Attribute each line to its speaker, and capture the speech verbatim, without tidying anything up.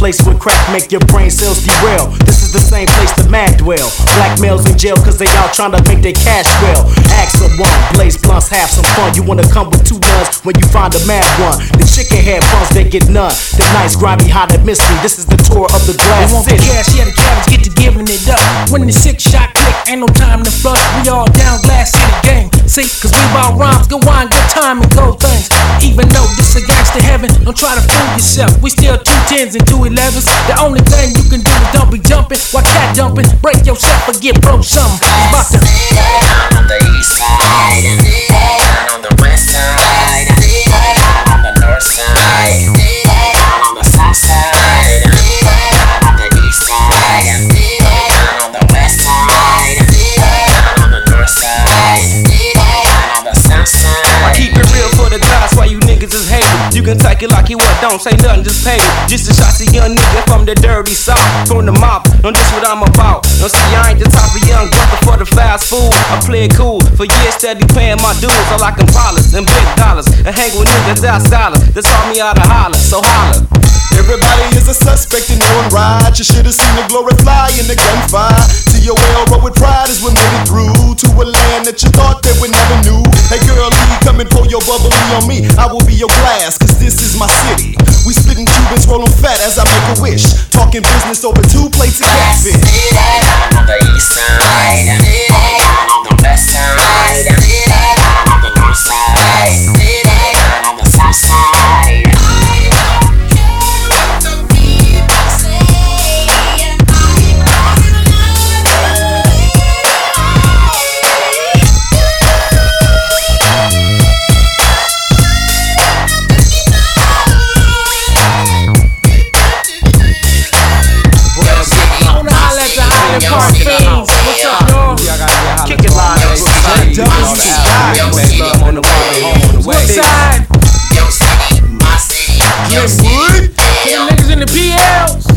Speaker 1: place where crack make your brain cells derail. This is the same place the mad dwell. Black males in jail cause they out trying to make their cash well. Ask someone, blaze blunts, have some fun. You wanna come with two guns when you find a mad one. The chicken head buns, they get none. The nice grimy hot at mystery. This is the tour of the glass
Speaker 2: they want
Speaker 1: city.
Speaker 2: The cash, yeah, the cabbage get to giving it up. When the six shot click, ain't no time to flush. We all down Glass City gang. See, cause we about rhymes, good wine, good time and gold things. Even though this a gangsta heaven, don't try to fool yourself. We still two tens and two elevens. The only thing you can do is don't be jumping while cat dumping. Break yourself or get broke something. It's about to
Speaker 3: down on the east side, down on the west side, down on the north side, down on the south side, down on the east side, down on the west side, down on the north side, down on the south side.
Speaker 4: I keep it real for the guys, why you niggas is hating. You can take it like you want, don't say nothing, just pay it. Just a shot to young nigga from the dirty south, from the mop, know this what I'm about. Don't see I ain't the type of young brother for the fast food. I play it cool, for years steady paying my dues. I like them dollars and big dollars, and hang with niggas that scholars. That's all me out of holler, so holler.
Speaker 5: Everybody is a suspect in their own right. You should have seen the glory fly in the gunfire. See your well, but with pride is what made it through to a land that you thought that we never knew. Hey girl, Lee, come and pour your bubbly on me. I will be your glass, cause this is my city. We splitting Cubans, rolling fat as I make a wish. Talking business over two plates of catfish.
Speaker 3: Down on the east side, down on the west side, down on the north side, down on the south side.
Speaker 2: What's up, y'all?
Speaker 4: Kick it live.
Speaker 2: Westside.
Speaker 3: Your city, my city, your city.
Speaker 2: Them niggas in the P Ls.